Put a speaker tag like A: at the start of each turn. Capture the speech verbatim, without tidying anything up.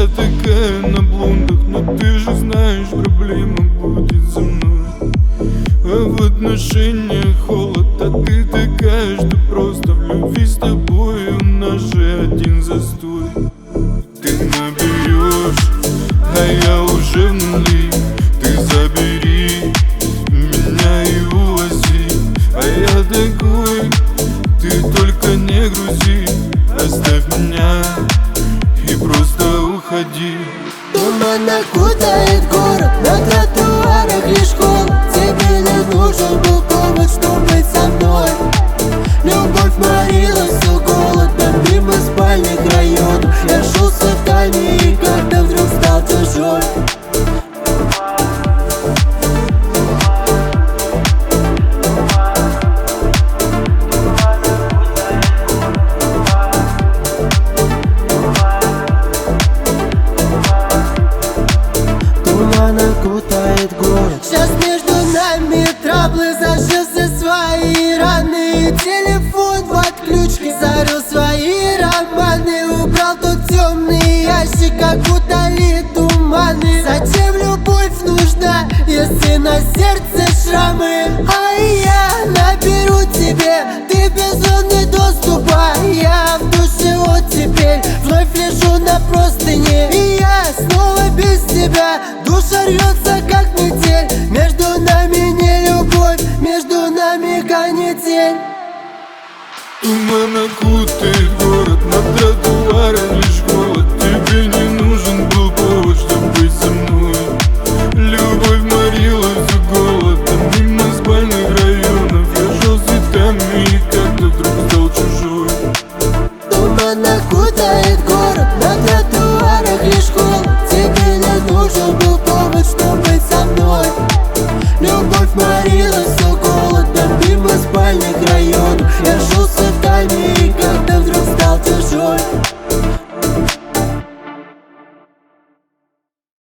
A: вся такая на блондах, но ты же знаешь, проблема будет за мной. А в отношениях холод, а ты такая, что просто в любви с тобой у нас же один застой. Ты наберешь, а я уже внутри. Ты забери меня и увози, а я такой, ты только не грузи. Оставь меня и просто уходи.
B: Туман окутает город, на тротуарах лишь холод. Тебе не нужен был повод, чтобы быть со мной. Любовь морила все голодом, мимо спальных районов. Я шел с сатани, и когда вдруг стал чужой. Туман окутает город. Сейчас между нами траблы, зажил все свои раны. Телефон в отключке, зарыл свои романы. Убрал тот темный ящик, как удали туманы. Зачем любовь нужна, если на сердце шрамы? А я наберу тебе, ты без зоны доступа. Я в душе вот теперь вновь лежу на простыне. И я снова без тебя, душа рвется как метель. Между нами не любовь, между нами канитель.
A: Туман окутает город, на тротуаре лишь голод.